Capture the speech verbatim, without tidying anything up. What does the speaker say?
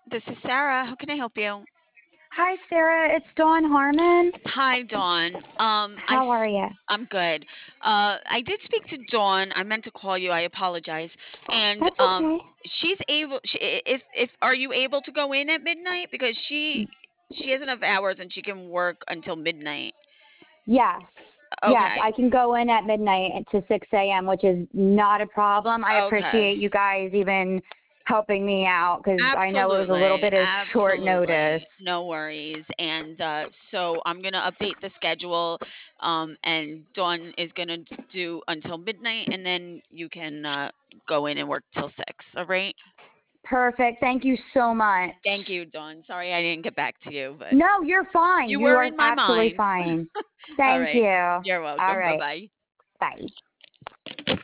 This is Sarah. How can I help you? Hi, Sarah. It's Dawn Harmon. Hi, Dawn. Um, I How are s- you? I'm good. Uh, I did speak to Dawn. I meant to call you. I apologize. And That's um, okay. she's able. She, i- if if are you able to go in at midnight because she she has enough hours and she can work until midnight. Yes. Yes, Okay. I can go in at midnight to six a m, which is not a problem. I Okay. appreciate you guys even helping me out because I know it was a little Absolutely, bit of short absolutely. notice. No worries. And uh, so I'm gonna update the schedule, um, and Dawn is gonna do until midnight, and then you can uh, go in and work till six. All right. Perfect. Thank you so Thank much. you, Dawn. Sorry I didn't get back to you, but No, you're fine. you You were are in my absolutely mind. fine. All Thank right. you. All You're welcome. Bye right. bye. Bye.